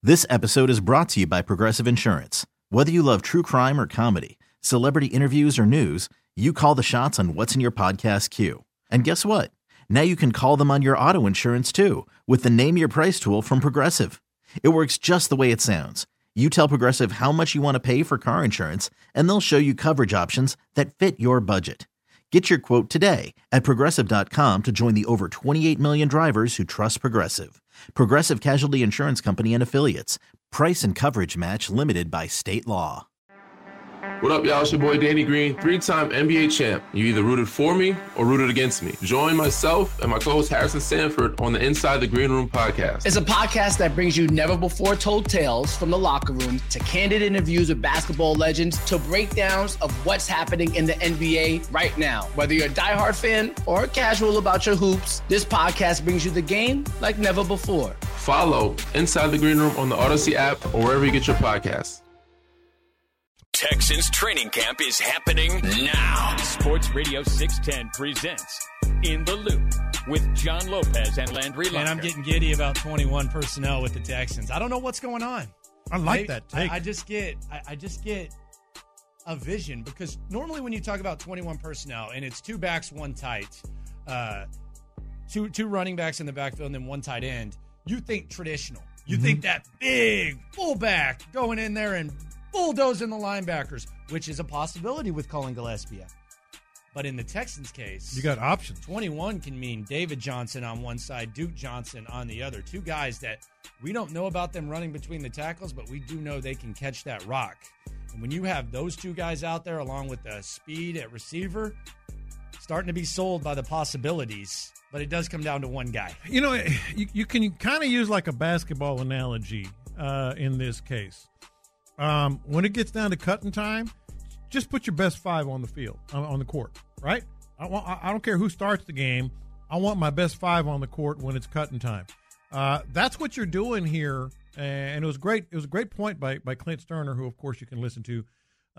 This episode is brought to you by Progressive Insurance. Whether you love true crime or comedy, celebrity interviews or news, you call the shots on what's in your podcast queue. And guess what? Now you can call them on your auto insurance too with the Name Your Price tool from Progressive. It works just the way it sounds. You tell Progressive how much you want to pay for car insurance, and they'll show you coverage options that fit your budget. Get your quote today at Progressive.com to join the over 28 million drivers who trust Progressive. Progressive Casualty Insurance Company and Affiliates. Price and coverage match limited by state law. What up, y'all? It's your boy Danny Green, 3-time NBA champ. You either rooted for me or rooted against me. Join myself and my co-host Harrison Sanford on the Inside the Green Room podcast. It's a podcast that brings you never-before-told tales from the locker room to candid interviews with basketball legends to breakdowns of what's happening in the NBA right now. Whether you're a diehard fan or casual about your hoops, this podcast brings you the game like never before. Follow Inside the Green Room on the Odyssey app or wherever you get your podcasts. Texans training camp is happening now. Sports Radio 610 presents In the Loop with John Lopez and Landry Locker. And I'm getting giddy about 21 personnel with the Texans. I don't know what's going on. I like that take. I just get a vision, because normally when you talk about 21 personnel and it's two backs, one tight, two running backs in the backfield and then one tight end, you think traditional. You think that big fullback going in there and bulldozing the linebackers, which is a possibility with Colin Gillespie. But in the Texans' case, you got options. 21 can mean David Johnson on one side, Duke Johnson on the other. Two guys that we don't know about them running between the tackles, but we do know they can catch that rock. And when you have those two guys out there along with the speed at receiver, starting to be sold by the possibilities. But it does come down to one guy. You know, you can kind of use like a basketball analogy in this case. When it gets down to cutting time, just put your best five on the field, on the court, right? I don't care who starts the game. I want my best five on the court when it's cutting time. That's what you're doing here, and it was great. It was a great point by Clint Sterner, who of course you can listen to,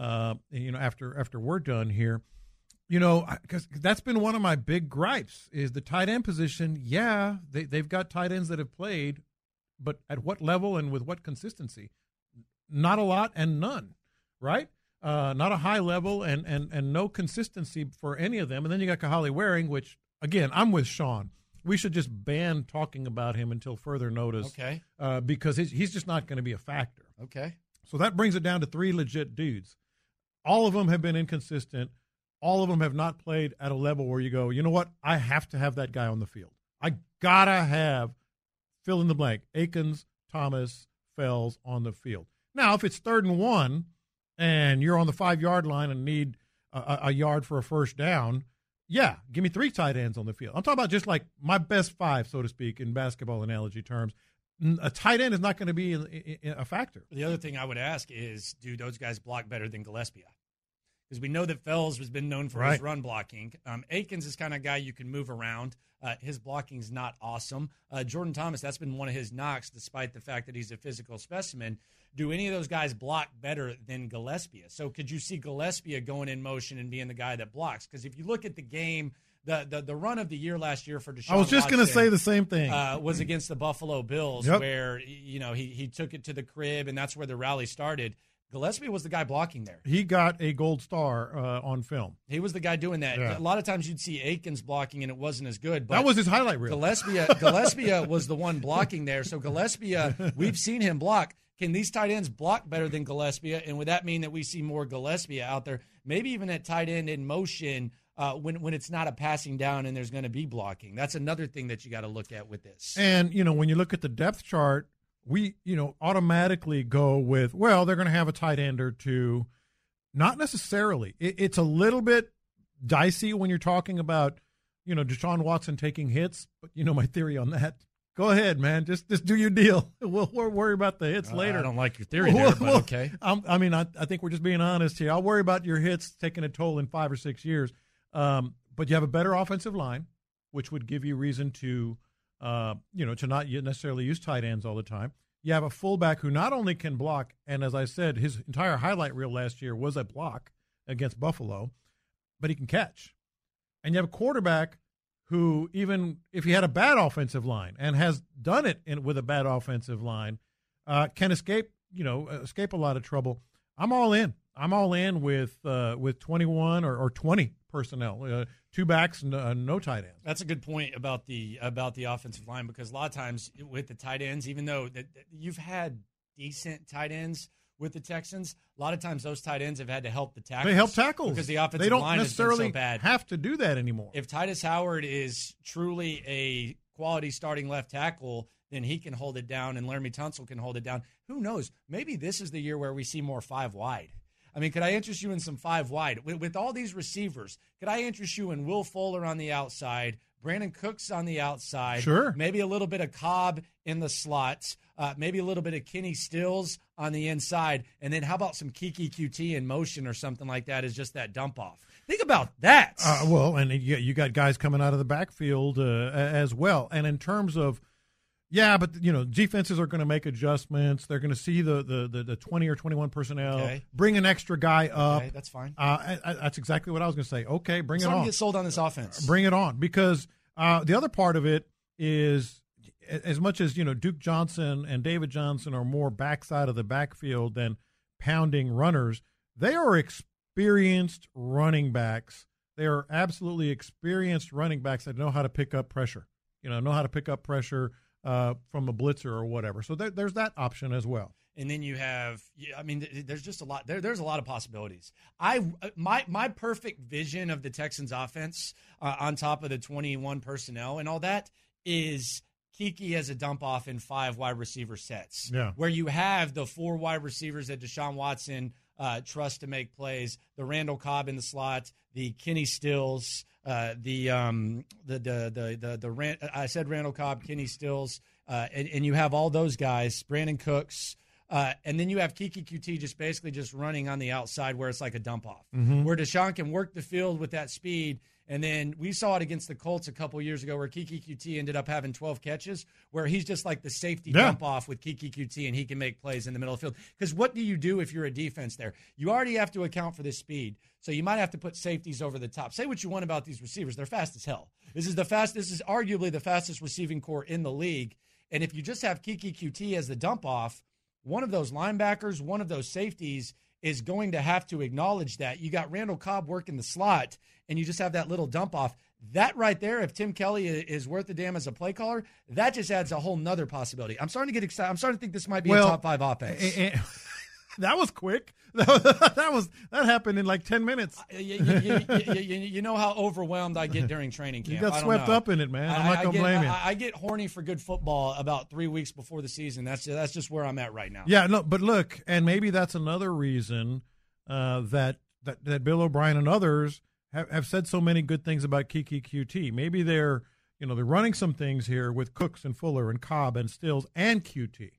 after we're done here. You know, because that's been one of my big gripes is the tight end position. Yeah, they've got tight ends that have played, but at what level and with what consistency? Not a lot and none, right? Not a high level and no consistency for any of them. And then you got Kahale Waring, which, again, I'm with Sean. We should just ban talking about him until further notice. Okay. Because he's just not going to be a factor. Okay. So that brings it down to three legit dudes. All of them have been inconsistent. All of them have not played at a level where you go, you know what? I have to have that guy on the field. I got to have fill in the blank, Akins, Thomas, Fells on the field. Now, if it's 3rd and 1 and you're on the 5-yard line and need a yard for a first down, yeah, give me 3 tight ends on the field. I'm talking about just like my best 5, so to speak, in basketball analogy terms. A tight end is not going to be a factor. The other thing I would ask is, do those guys block better than Gillespie? Because we know that Fells has been known for his run blocking. Akins is kind of guy you can move around. His blocking's not awesome. Jordan Thomas, that's been one of his knocks, despite the fact that he's a physical specimen. Do any of those guys block better than Gillespie? So could you see Gillespie going in motion and being the guy that blocks? Because if you look at the game, the run of the year last year for Deshaun I was just going to say the same thing. Was against the Buffalo Bills, where he took it to the crib, and that's where the rally started. Gillespie was the guy blocking there. He got a gold star on film. He was the guy doing that. Yeah. A lot of times you'd see Akins blocking, and it wasn't as good. But that was his highlight reel. Gillespie was the one blocking there. So Gillespie, we've seen him block. Can these tight ends block better than Gillespie? And would that mean that we see more Gillespie out there? Maybe even at tight end in motion when it's not a passing down and there's going to be blocking. That's another thing that you got to look at with this. And, when you look at the depth chart, we, automatically go with, well, they're going to have a tight end or two. Not necessarily. It's a little bit dicey when you're talking about, Deshaun Watson taking hits. But, my theory on that, go ahead, man. Just do your deal. We'll worry about the hits later. I don't like your theory there, but okay. I think we're just being honest here. I'll worry about your hits taking a toll in 5 or 6 years. But you have a better offensive line, which would give you reason to to not necessarily use tight ends all the time. You have a fullback who not only can block, and as I said, his entire highlight reel last year was a block against Buffalo, but he can catch. And you have a quarterback who, even if he had a bad offensive line and has done it with a bad offensive line, can escape a lot of trouble. I'm all in. I'm all in with 21 or 20 personnel, 2 backs, no tight ends. That's a good point about the offensive line, because a lot of times with the tight ends, even though you've had decent tight ends with the Texans, a lot of times those tight ends have had to help the tackles. They help tackles because the offensive line has been so bad. They don't necessarily have to do that anymore. If Titus Howard is truly a quality starting left tackle, then he can hold it down, and Laramie Tunsil can hold it down. Who knows? Maybe this is the year where we see more 5 wide. I mean, could I interest you in some 5 wide? With all these receivers, could I interest you in Will Fuller on the outside, Brandon Cooks on the outside, sure, maybe a little bit of Cobb in the slots, maybe a little bit of Kenny Stills on the inside, and then how about some Kiki QT in motion or something like that as just that dump off? Think about that. Well, and you got guys coming out of the backfield as well. And in terms of, but defenses are going to make adjustments. They're going to see the 20 or 21 personnel. Okay. Bring an extra guy up. Okay, that's fine. That's exactly what I was going to say. Okay, bring it on. Get sold on this offense. Bring it on, because the other part of it is, as much as Duke Johnson and David Johnson are more backside of the backfield than pounding runners, they are experienced running backs. They are absolutely experienced running backs that know how to pick up pressure. Know how to pick up pressure from a blitzer or whatever. So there's that option as well. And then you have, there's just a lot. There's a lot of possibilities. My perfect vision of the Texans offense on top of the 21 personnel and all that is Kiki as a dump off in 5 wide receiver sets. Yeah. Where you have the 4 wide receivers that Deshaun Watson trusts to make plays, the Randall Cobb in the slot, the Kenny Stills, I said Randall Cobb, Kenny Stills, and you have all those guys, Brandon Cooks, and then you have Kiki QT just running on the outside where it's like a dump off, where Deshaun can work the field with that speed. And then we saw it against the Colts a couple years ago where Kiki QT ended up having 12 catches, where he's just like the safety dump off with Kiki QT, and he can make plays in the middle of the field. Because what do you do if you're a defense there? You already have to account for the speed, so you might have to put safeties over the top. Say what you want about these receivers. They're fast as hell. This is arguably the fastest receiving core in the league. And if you just have Kiki QT as the dump off, one of those linebackers, one of those safeties is going to have to acknowledge that. You got Randall Cobb working the slot, and you just have that little dump off. That right there, if Tim Kelly is worth a damn as a play caller, that just adds a whole nother possibility. I'm starting to get excited. I'm starting to think this might be a top 5 offense. That was quick. That happened in like 10 minutes. You know how overwhelmed I get during training camp. You got swept up in it, man. I'm not gonna blame you. I get horny for good football about 3 weeks before the season. That's just where I'm at right now. Yeah, no, but look, and maybe that's another reason that Bill O'Brien and others have said so many good things about Kiki QT. Maybe they're running some things here with Cooks and Fuller and Cobb and Stills and QT.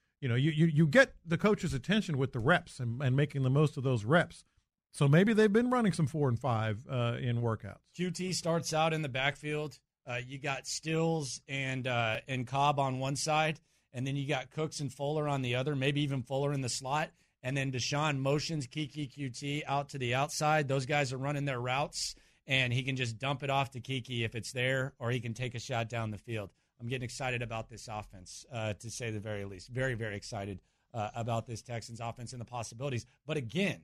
You get the coach's attention with the reps and making the most of those reps. So maybe they've been running some 4 and 5 in workouts. QT starts out in the backfield. You got Stills and Cobb on one side, and then you got Cooks and Fuller on the other, maybe even Fuller in the slot. And then Deshaun motions Kiki QT out to the outside. Those guys are running their routes, and he can just dump it off to Kiki if it's there, or he can take a shot down the field. I'm getting excited about this offense, to say the very least. Very, very excited about this Texans offense and the possibilities. But again,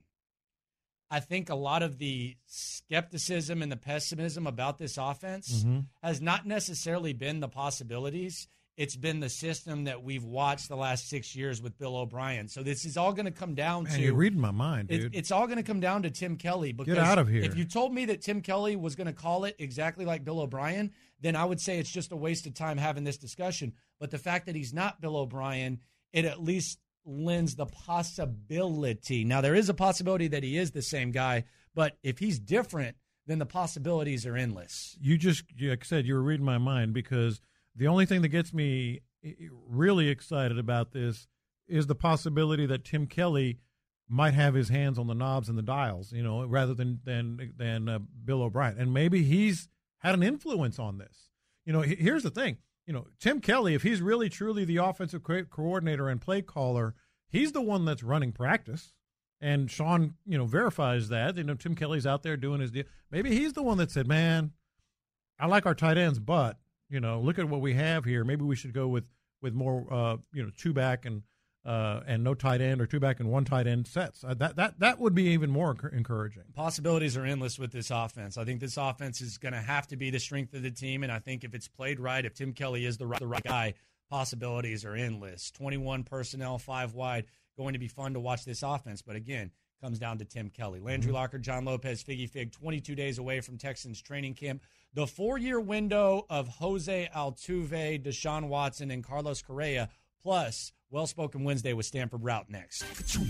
I think a lot of the skepticism and the pessimism about this offense has not necessarily been the possibilities. It's been the system that we've watched the last 6 years with Bill O'Brien. So this is all going to come down to – you're reading my mind, dude. It's all going to come down to Tim Kelly. Because get out of here. If you told me that Tim Kelly was going to call it exactly like Bill O'Brien, then I would say it's just a waste of time having this discussion. But the fact that he's not Bill O'Brien, it at least lends the possibility. Now, there is a possibility that he is the same guy, but if he's different, then the possibilities are endless. Like I said, you were reading my mind, because – the only thing that gets me really excited about this is the possibility that Tim Kelly might have his hands on the knobs and the dials, rather than Bill O'Brien. And maybe he's had an influence on this. Here's the thing. Tim Kelly, if he's really truly the offensive coordinator and play caller, he's the one that's running practice. And Sean, verifies that. Tim Kelly's out there doing his deal. Maybe he's the one that said, man, I like our tight ends, but look at what we have here. Maybe we should go with more, 2 back and and no tight end or 2 back and 1 tight end sets. That would be even more encouraging. Possibilities are endless with this offense. I think this offense is going to have to be the strength of the team, and I think if it's played right, if Tim Kelly is the right guy, possibilities are endless. 21 personnel, 5 wide, going to be fun to watch this offense. But again, comes down to Tim Kelly. Landry Locker, John Lopez, Figgy Fig, 22 days away from Texans training camp. The 4-year window of Jose Altuve, Deshaun Watson, and Carlos Correa, plus Well-Spoken Wednesday with Stanford Route next.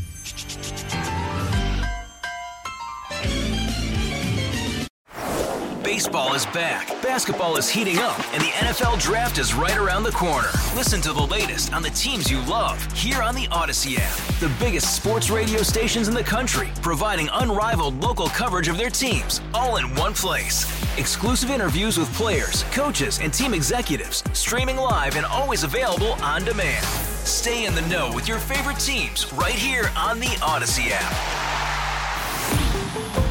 Baseball is back, basketball is heating up, and the NFL Draft is right around the corner. Listen to the latest on the teams you love here on the Odyssey app. The biggest sports radio stations in the country, providing unrivaled local coverage of their teams, all in one place. Exclusive interviews with players, coaches, and team executives, streaming live and always available on demand. Stay in the know with your favorite teams right here on the Odyssey app.